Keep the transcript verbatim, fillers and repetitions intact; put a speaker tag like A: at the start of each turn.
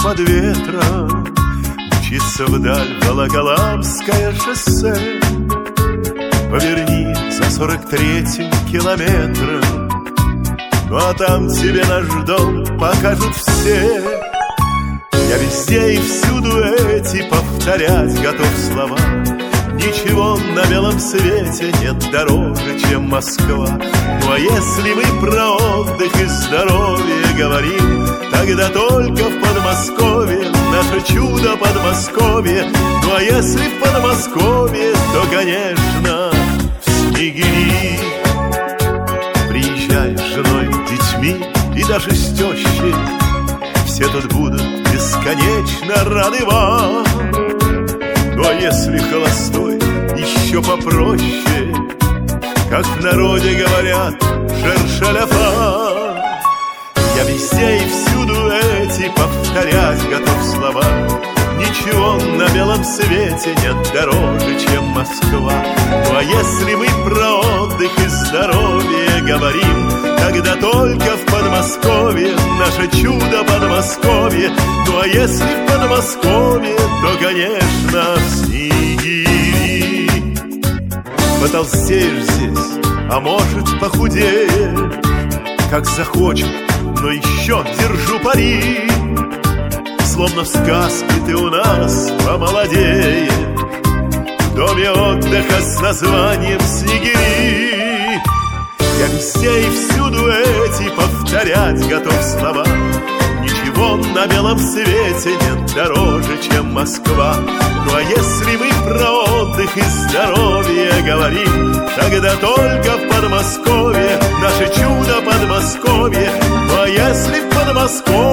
A: под ветром мчится вдаль Волоколамское шоссе. Поверни за сорок третьим километром, ну а там тебе наш дом покажут все. Я везде и всюду эти повторять готов слова. Ничего на белом свете нет дороже, чем Москва. Ну а если мы про отдых и здоровье говорим, тогда только в Подмосковье наше чудо Подмосковье. Ну а если в Подмосковье, то, конечно, в Снегири. Приезжай с женой, детьми и даже с тещей, все тут будут бесконечно рады вам. Ну а если холостой, еще попроще, как в народе говорят, шершаляфа. Я везде и всюду эти повторять готов слова. Ничего на белом свете нет дороже, чем Москва. Ну а если мы про отдых и здоровье говорим, тогда только в Подмосковье наше чудо Подмосковье. Ну а если в Подмосковье, то, конечно, в Снегири. Потолстеешь здесь, а может похудеешь, как захочет, но еще держу пари. Словно в сказке ты у нас помолодеешь в доме отдыха с названием Снегири. Я везде и всюду эти повторять готов слова. Ничего на белом свете нет дороже, чем Москва. Ну а если мы про отдых и здоровье говорим, тогда только в Подмосковье наше чудо Подмосковье. Ну а если в Подмосковье,